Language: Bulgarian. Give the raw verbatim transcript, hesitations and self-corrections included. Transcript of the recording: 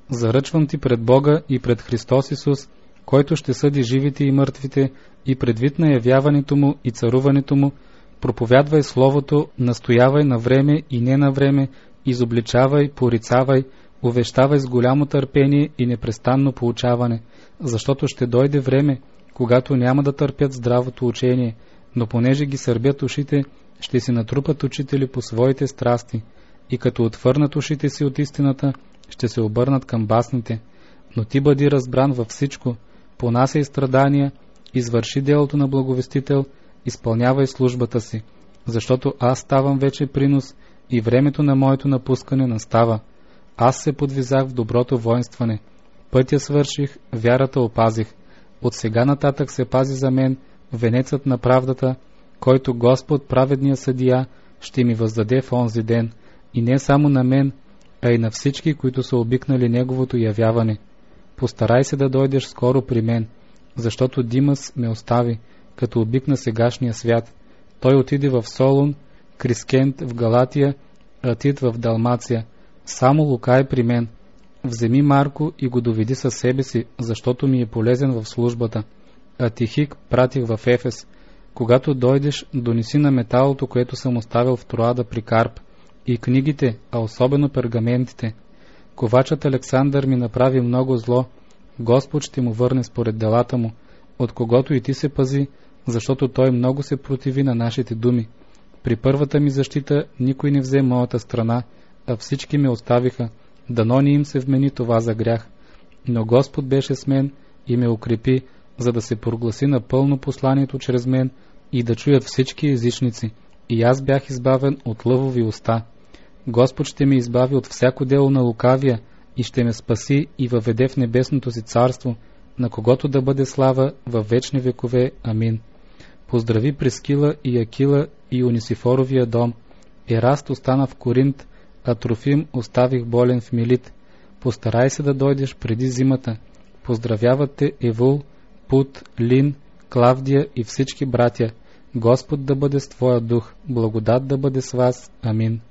заръчвам ти пред Бога и пред Христос Исус, който ще съди живите и мъртвите, и предвид на явяването му и царуването му, проповядвай Словото, настоявай на време и не на време, изобличавай, порицавай, увещавай с голямо търпение и непрестанно поучаване, защото ще дойде време, когато няма да търпят здравото учение, но понеже ги сърбят ушите, ще си натрупат учители по своите страсти, и като отвърнат ушите си от истината, ще се обърнат към басните. Но ти бъди разбран във всичко, понасяй страдания, извърши делото на благовестител, изпълнявай службата си, защото аз ставам вече принос и времето на моето напускане настава. Аз се подвизах в доброто воинстване, пътя свърших, вярата опазих. От сега нататък се пази за мен венецът на правдата, който Господ, праведния съдия, ще ми въздаде в онзи ден, и не само на мен, а и на всички, които са обикнали Неговото явяване. Постарай се да дойдеш скоро при мен, защото Димас ме остави, като обикна сегашния свят. Той отиде в Солун, Крискент в Галатия, а Тит в Далмация. Само Лука е при мен. Вземи Марко и го доведи със себе си, защото ми е полезен в службата. А Тихик пратих в Ефес. Когато дойдеш, донеси на металото, което съм оставил в Троада при Карп, и книгите, а особено пергаментите. Ковачът Александър ми направи много зло. Господ ще му върне според делата му, от когото и ти се пази, защото той много се противи на нашите думи. При първата ми защита никой не взе моята страна, а всички ме оставиха, дано не им се вмени това за грях. Но Господ беше с мен и ме укрепи, за да се прогласи напълно посланието чрез мен и да чуят всички езичници. И аз бях избавен от лъвови уста. Господ ще ме избави от всяко дело на лукавия и ще ме спаси и въведе в небесното си царство, на когото да бъде слава във вечни векове. Амин. Поздрави Прескила и Акила и Унисифоровия дом. Ераст остана в Коринт, а Трофим оставих болен в Милит. Постарай се да дойдеш преди зимата. Поздравяват те Евул, Пут, Лин, Клавдия и всички братя. Господ да бъде с твоя дух. Благодат да бъде с вас. Амин.